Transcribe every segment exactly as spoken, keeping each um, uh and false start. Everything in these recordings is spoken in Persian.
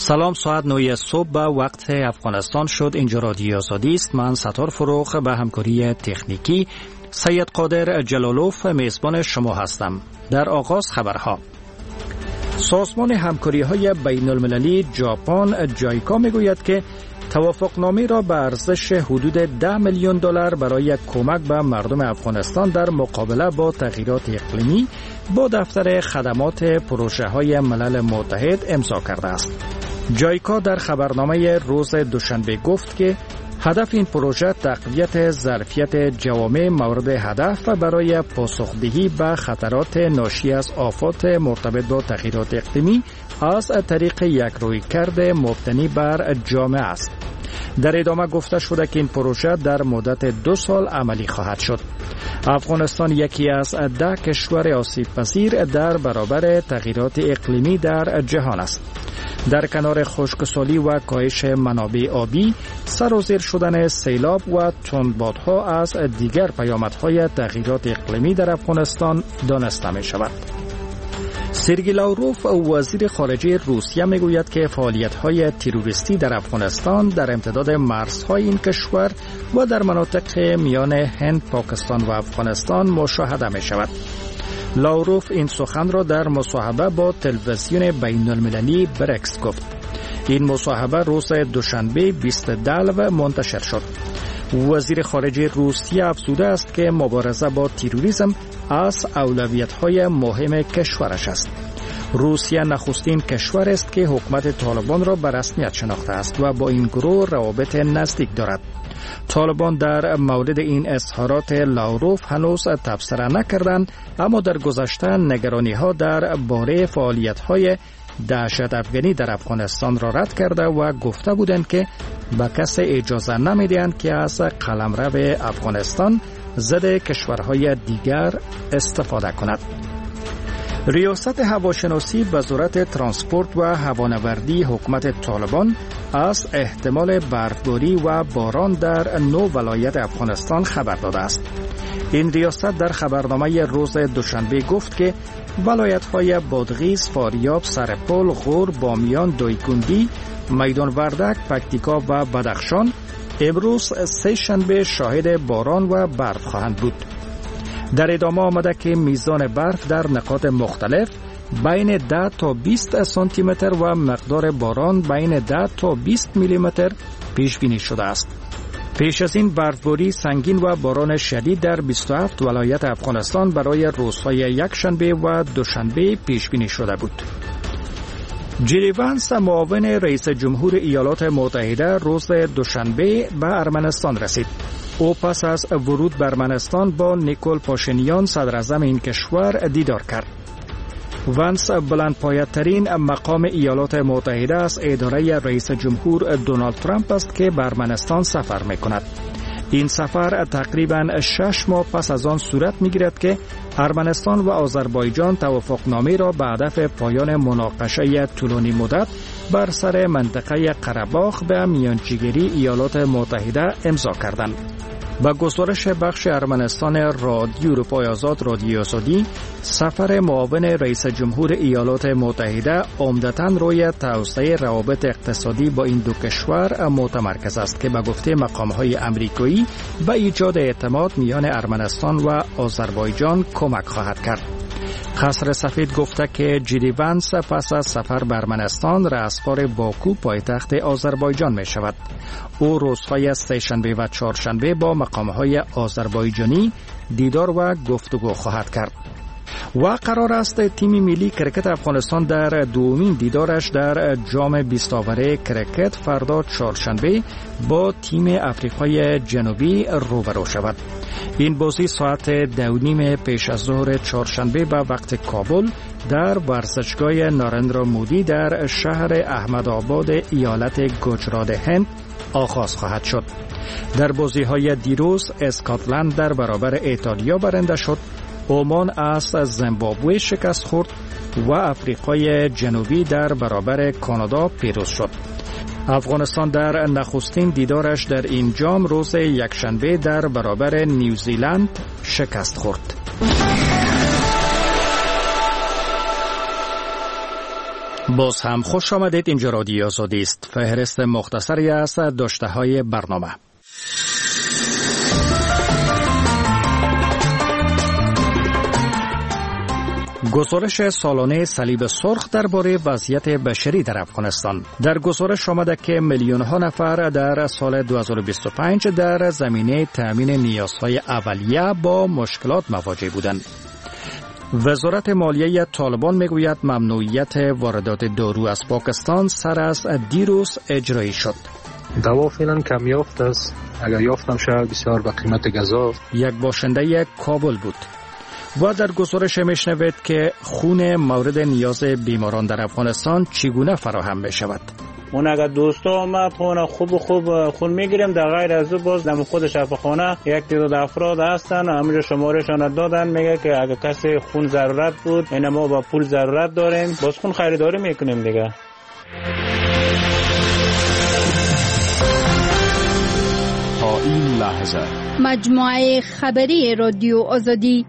سلام، ساعت نه صبح به وقت افغانستان شد. اینجا رادیو آزادی است. من ستار فروغ به همکاری تکنیکی سید قادر جلالوف میزبان شما هستم. در آغاز خبرها. سازمان همکاری‌های بین‌المللی ژاپن جایکا میگوید که توافقنامه را به ارزش حدود ده میلیون دلار برای کمک به مردم افغانستان در مقابله با تغییرات اقلیمی با دفتر خدمات پروژه‌های ملل متحد امضا کرده است. جایکا در خبرنامه روز دوشنبه گفت که هدف این پروژه تقویت ظرفیت جوامع مورد هدف برای پاسخدهی به خطرات ناشی از آفات مرتبط با تغییرات اقلیمی از طریق یک رویکرد مبتنی بر جامعه است. در ادامه گفته شده که این پروژه در مدت دو سال عملی خواهد شد. افغانستان یکی از ده کشور آسیب پذیر در برابر تغییرات اقلیمی در جهان است. در کنار خشکسالی و کاهش منابع آبی، سر و زیر شدن سیلاب و تندبادها از دیگر پیامدهای تغییرات اقلیمی در افغانستان دانسته می شود. سرگئی لاوروف وزیر خارجه روسیه میگوید که فعالیت‌های تروریستی در افغانستان در امتداد مرزهای این کشور و در مناطق میان هند، پاکستان و افغانستان مشاهده می شود. لاوروف این سخن را در مصاحبه با تلویزیون بین‌المللی برکس گفت. این مصاحبه روز دوشنبه بیست دلو منتشر شد. وزیر خارجه روسیه افزوده است که مبارزه با تروریسم از اولویت‌های مهم کشورش است. روسیه نخستین کشور است که حکومت طالبان را به رسمیت شناخته است و با این گروه روابط نزدیک دارد. طالبان در مورد این اظهارات لاوروف هنوز تبصره نکردند، اما در گذشته نگرانی‌ها در باره فعالیت‌های دهشت افغانی در افغانستان را رد کرده و گفته بودند که به کسی اجازه نمی‌دهند که از قلمرو افغانستان ضد کشورهای دیگر استفاده کند. ریاست هواشناسی وزارت ترانسپورت و هوانوردی حکومت طالبان از احتمال برفباری و باران در نو ولایت افغانستان خبر داده است. این ریاست در خبرنامه روز دوشنبه گفت که ولایت‌های بادغیس، فاریاب، سرپل، غور، بامیان، دایکنډی، میدان وردک، پکتیکا و بدخشان امروز سه شنبه شاهد باران و برف خواهند بود. در ادامه آمده که میزان برف در نقاط مختلف بین ده تا بیست سانتی متر و مقدار باران بین ده تا بیست میلی متر پیش بینی شده است. پیش از این برفباری سنگین و باران شدید در بیست و هفت ولایت افغانستان برای روزهای یک شنبه و دوشنبه پیش بینی شده بود. جی دی وانس معاون رئیس جمهور ایالات متحده روز دوشنبه به ارمنستان رسید. او پس از ورود به ارمنستان با نیکول پاشینیان صدر اعظم این کشور دیدار کرد. وانس بلندپایه‌ترین مقام ایالات متحده از اداره رئیس جمهور دونالد ترامپ است که به ارمنستان سفر می‌کند. این سفر تقریباً شش ماه پس از آن صورت می‌گیرد که ارمنستان و آذربایجان توافقنامه را به هدف پایان مناقشه طولانی مدت بر سر منطقه قره‌باغ به میانجیگری ایالات متحده امضا کردند. با گزارش بخش ارمنستان رادیو اروپای آزاد رادیو آزادی، سفر معاون رئیس جمهور ایالات متحده عمدتاً روی توسعه روابط اقتصادی با این دو کشور متمرکز است که به گفته مقام‌های آمریکایی به ایجاد اعتماد میان ارمنستان و آذربایجان کمک خواهد کرد. قصر سفید گفته که جی دی وانس پس از سفر به ارمنستان رأسفار باکو پایتخت آذربایجان می شود. او روزهای سه‌شنبه و چهارشنبه با مقام‌های آذربایجانی دیدار و گفتگو خواهد کرد. و قرار است تیم ملی کرکت افغانستان در دومین دیدارش در جام بیست آوره کرکت فردا چهارشنبه با تیم افریقای جنوبی روبرو شود. این بازی ساعت دو نیم پیش از ظهر چهارشنبه به وقت کابل در ورزشگاه نارندرا مودی در شهر احمدآباد ایالت گجرات هند آغاز خواهد شد. در بازی‌های دیروز اسکاتلند در برابر ایتالیا برنده شد، عمان از زیمبابوه شکست خورد و افریقای جنوبی در برابر کانادا پیروز شد. افغانستان در نخستین دیدارش در این جام روز یکشنبه در برابر نیوزیلند شکست خورد. باز هم خوش آمدید. اینجا رادیو آزادی است. فهرست مختصری از داشته‌های برنامه. گزارش سالانه صلیب سرخ درباره وضعیت بشری در افغانستان. در گزارش آمده که میلیون ها نفر در سال دو هزار و بیست و پنج در زمینه تامین نیازهای اولیه با مشکلات مواجه بودند. وزارت مالیه طالبان میگوید ممنوعیت واردات دارو از پاکستان سر از دیروز اجرایی شد. دوا فعلا کم یافت است. اگر یافتم شاید بسیار به قیمت گزاف. یک باشنده کابل بود. و در گزارش میشنوید که خون مورد نیاز بیماران در افغانستان چگونه فراهم می شود. اون اگر دوستا آمد خونه خوب خوب خون میگیریم، در غیر از او باز دم خود شفاخانه یک تعداد افراد هستن، همینجا شمارشان دادن، میگه که اگر کسی خون ضرورت بود این ما با پول ضرورت داریم، باز خون خریداری میکنیم دیگه. تا این لحظه مجموعه خبری رادیو آزادی.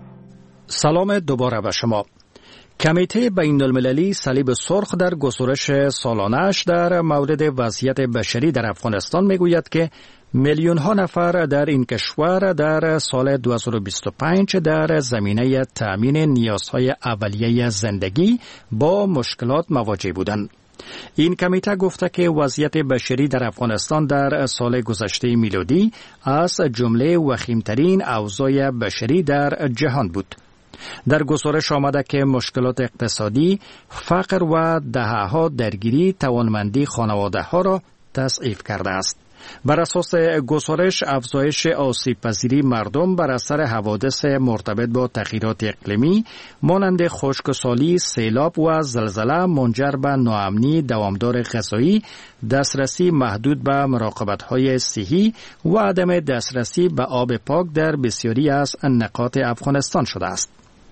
سلام دوباره به شما. کمیته بین المللی صلیب سرخ در گزارش سالانه‌اش در مورد وضعیت بشری در افغانستان میگوید که میلیون ها نفر در این کشور در سال دو هزار و بیست و پنج در زمینه تامین نیازهای اولیه زندگی با مشکلات مواجه بودند. این کمیته گفته که وضعیت بشری در افغانستان در سال گذشته میلادی از جمله وخیمترین اوضاع بشری در جهان بود. در گزارش آمده که مشکلات اقتصادی، فقر و دهه‌ها درگیری توانمندی خانواده‌ها را تضعیف کرده است. بر اساس گزارش، افزایش آسیب‌پذیری مردم بر اثر حوادث مرتبط با تغییرات اقلیمی مانند خشکسالی، سیلاب و زلزله منجر به ناامنی دوامدار غذایی، دسترسی محدود به مراقبت‌های صحی و عدم دسترسی به آب پاک در بسیاری از نقاط افغانستان شده است.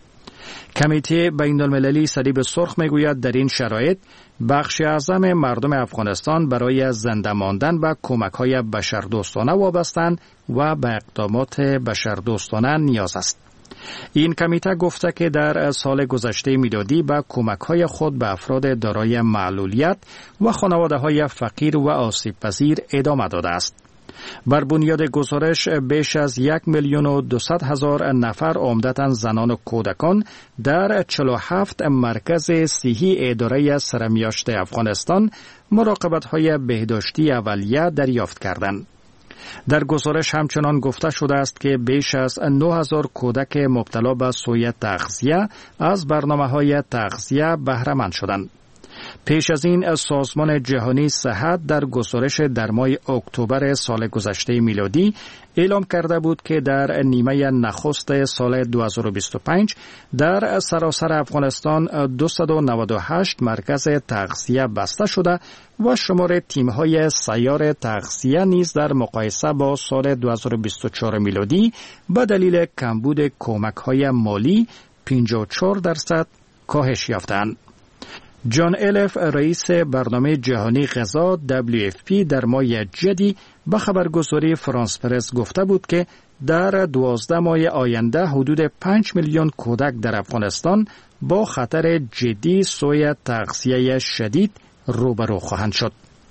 کمیته بین المللی صلیب سرخ میگوید در این شرایط بخش اعظم مردم افغانستان برای زنده ماندن به کمک‌های بشردوستانه وابسته‌اند و به اقدامات بشردوستانه نیاز است. این کمیته گفته که در سال گذشته میلادی به کمک‌های خود به افراد دارای معلولیت و خانواده‌های فقیر و آسیب‌پذیر ادامه داده است. بر بنیاد گزارش بیش از یک میلیون و دویست هزار نفر عمدتاً زنان و کودکان در چهل و هفت مرکز صحی اداره سرمیاشت افغانستان مراقبت‌های بهداشتی اولیه دریافت کردند. در گزارش همچنان گفته شده است که بیش از نه هزار کودک مبتلا به سوء تغذیه از برنامه‌های تغذیه بهره مند شدند. پیش از این سازمان جهانی صحت در گزارش در ماه اکتبر سال گذشته میلادی اعلام کرده بود که در نیمه نخست سال دو هزار و بیست و پنج در سراسر افغانستان دویست و نود و هشت مرکز تغذیه بسته شده و شمار تیم‌های سیار تغذیه نیز در مقایسه با سال دو هزار و بیست و چهار میلادی به دلیل کمبود کمک‌های مالی پنجاه و چهار درصد کاهش یافتند. جان الف، رئیس برنامه جهانی غذا دبلیو اف پی، در ماه جدی به خبرگزاری فرانس پرس گفته بود که در دوازده ماه آینده حدود پنج میلیون کودک در افغانستان با خطر جدی سوء تغذیه شدید روبرو خواهند شد.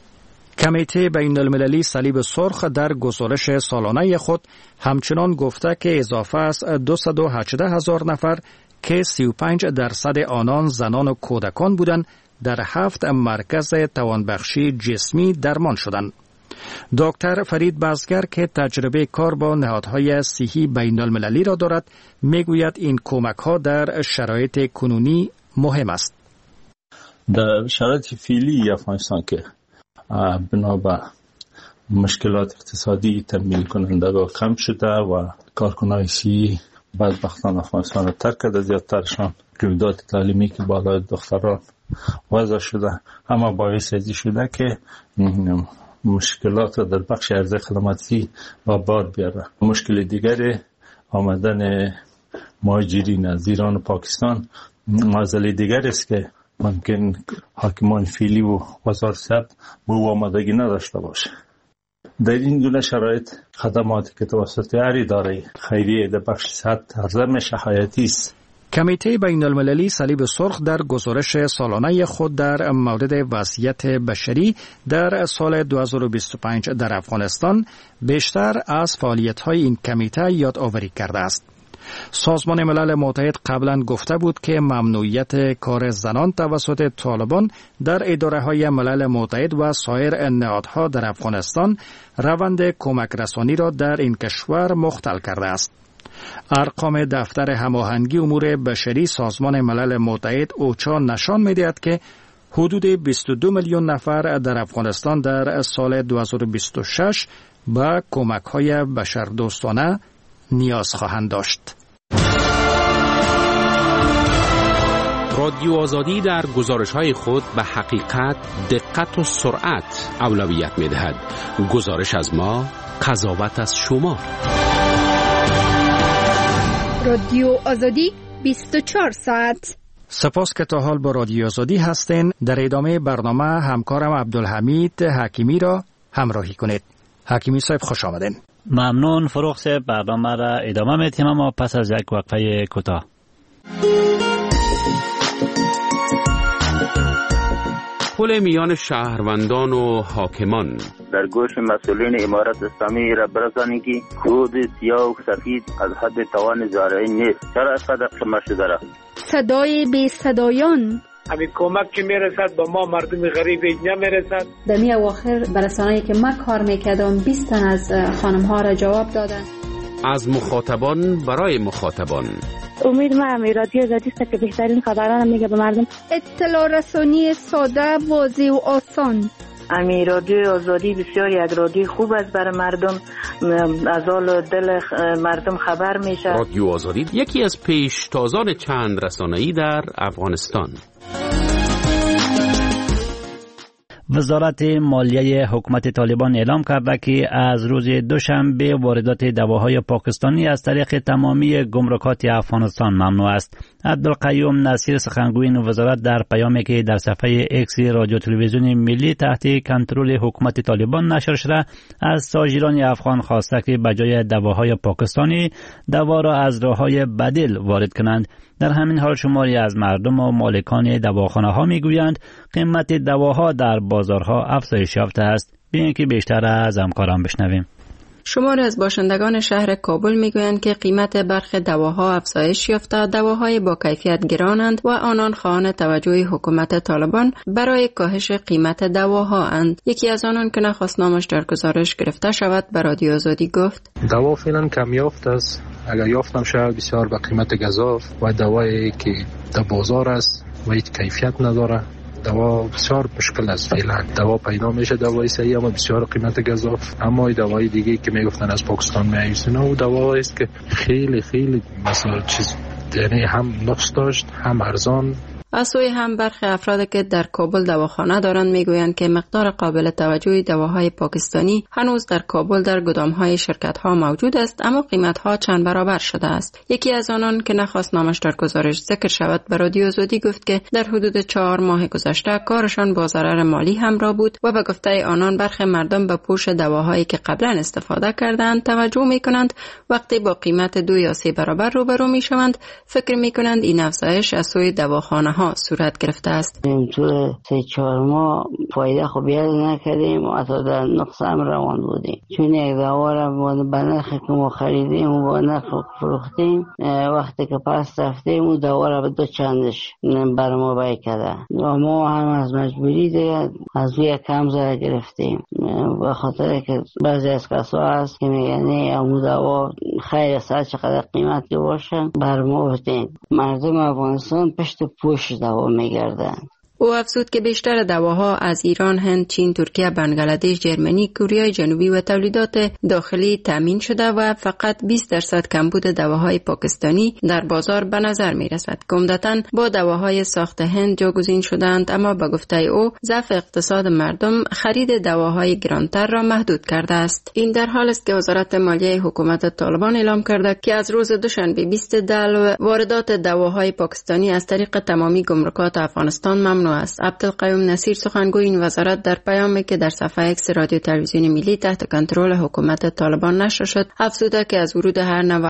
کمیته بین المللی صلیب سرخ در گزارش سالانه خود همچنان گفته که اضافه از دویست و هجده هزار نفر که سی و پنج درصد آنان زنان و کودکان بودند در هفت مرکز توانبخشی جسمی درمان شدند. دکتر فرید بازگر که تجربه کار با نهادهای صحی بین المللی را دارد میگوید این کمک ها در شرایط کنونی مهم است. در شرایط فعلی افغانستان که بنا به مشکلات اقتصادی تمویل کنندگان کم شده و کارکنان صحی بدبختان افغانستان را ترک کرده، زیادترشان رویداد تعلیمی که بالای دختران وضع شده، اما باعث ازی شده که مشکلات در بخش عرضه خدماتی و بار بیاره. مشکل دیگر آمدن مهاجرین از ایران و پاکستان مسئله دیگر است که ممکن حاکمان فعلی و وزارت صحت به آمادگی نداشته باشه. در این گونه شرایط خدماتی که توسط هر اداره خیریه در بخش صحت عرضه میشه حیاتی است. کمیته بین المللی صلیب سرخ در گزارش سالانه خود در مورد وضعیت بشری در سال دو هزار و بیست و پنج در افغانستان بیشتر از فعالیت‌های این کمیته یادآوری کرده است. سازمان ملل متحد قبلا گفته بود که ممنوعیت کار زنان توسط طالبان در اداره‌های ملل متحد و سایر نهادها در افغانستان روند کمک رسانی را در این کشور مختل کرده است. ارقام دفتر هماهنگی امور بشری سازمان ملل متحد اوچا نشان می‌دهد که حدود بیست و دو میلیون نفر در افغانستان در سال دو هزار و بیست و شش به کمک‌های بشردوستانه نیاز خواهند داشت. رادیو آزادی در گزارش‌های خود به حقیقت، دقت و سرعت اولویت می‌دهد. گزارش از ما، قضاوت از شما. رادیو آزادی بیست و چهار ساعت. سپاس که تا حال با رادیو آزادی هستین. در ادامه برنامه همکارم عبدالحمید حکیمی را همراهی کنید. حکیمی صاحب خوش آمدین. ممنون فروخ صاحب. برنامه را ادامه میتیم اما پس از یک وقفه کوتاه. پل میان شهروندان و حاکمان در گوش مسئولین امارت اسلامی را برسانی که خود سیاه و سفید از حد توان زارعی نیست. چرا از قدر شما شده را صدای بی صدایان همین کمک که میرسد با ما مردم غریب نمیرسد. در می اواخر برسانه‌ای که من کار میکردم بیست تن از خانم ها را جواب دادن. از مخاطبان برای مخاطبان. امید ما هم رادیو آزادی است که بهترین خبران میگه به مردم. اطلاع رسانی ساده، واضح و آسان. امی رادیو آزادی بسیار یک رادیو خوب است برای مردم، از حال دل مردم خبر میشه. رادیو آزادی یکی از پیشتازان چند رسانه‌ای در افغانستان. وزارت مالیه حکومت طالبان اعلام کرده که از روز دوشنبه واردات دواهای پاکستانی از طریق تمامی گمرکات افغانستان ممنوع است. عبدالقیوم نصیر سخنگوی وزارت در پیامی که در صفحه اکس رادیو تلویزیون ملی تحت کنترل حکومت طالبان نشر شده از تاجران افغان خواسته که بجای دواهای پاکستانی دوا را از راه‌های بدیل وارد کنند. در همین حال شماری از مردم و مالکان دواخانه ها میگویند قیمت دواها در بازارها افزایش یافته است. بیایید که بیشتر از همکاران بشنویم. شماری از باشندگان شهر کابل میگویند که قیمت برخی دواها افزایش یافته، دواهای با کیفیت گرانند و آنان خواهان توجه حکومت طالبان برای کاهش قیمت دواها اند. یکی از آنان که نخواست نامش در گزارش گرفته شود به رادیو آزادی گفت: دوا فعلا کم یافت است، اگر یافتم شاید بسیار به قیمت گزاف و دوایی که در بازار است و هیچ کیفیت نداره. دوا بسیار مشکل است فعلا. دوا پیدا میشه دوای صحیح اما بسیار قیمت گزاف. اما دوای دیگه که میگفتن از پاکستان میایسته و دوایی است که خیلی خیلی مثلا چیز یعنی هم نقص داشت هم ارزان. از سوی هم برخی افراد که در کابل دواخانه دارند میگویند که مقدار قابل توجهی دواهای پاکستانی هنوز در کابل در گدامهای شرکت‌ها موجود است، اما قیمت‌ها چند برابر شده است. یکی از آنان که نخواست نامش در گزارش ذکر شود به رادیو آزادی گفت که در حدود چهار ماه گذشته کارشان با ضرر مالی همراه بود و به گفته آنان برخی مردم به پوش دواهایی که قبلا استفاده کردند توجه می‌کنند. وقتی با قیمت دو یا سه برابر روبرو می‌شوند فکر می‌کنند این افزایش از سوی دواخانه‌ها صورت گرفته است. این طول سه چهار ماه فایده خوبی نکردیم و حتی در نقص هم روان بودیم، چون یک دوا را به نرخ که ما خریدیم و با نرخ فروختیم، وقتی که پس رفتیم و دوا را به دو چندش بر ما بای کرده و ما هم از مجبوری دیگه از روی کم زر گرفتیم، به خاطر که بعضی از کسا هست که میگن امو دوا خیلی سر چقدر قیمت که باشه بر ما بتین. مردم افغانستان پشت پوش دوا میگردند. او افزود که بیشتر دواها از ایران، هند، چین، ترکیه، بنگلادش، جرمنی، کره جنوبی و تولیدات داخلی تامین شده و فقط بیست درصد کمبود دواهای پاکستانی در بازار به نظر می رسد. عمدتاً با دواهای ساخت هند جاگزین شدند، اما به گفته او ضعف اقتصاد مردم خرید دواهای گرانتر را محدود کرده است. این در حال است که وزارت مالیه حکومت طالبان اعلام کرده که از روز دوشنبه بیست دلو واردات دواهای پاکستانی از طریق تمامی گمرکات افغانستان ممنوع است. عبدالقیوم نصیر سخنگوی این وزارت در پیامی که در صفحه اکس رادیو تلویزیون ملی تحت کنترل حکومت طالبان نشر شد افزوده که از ورود هر نوع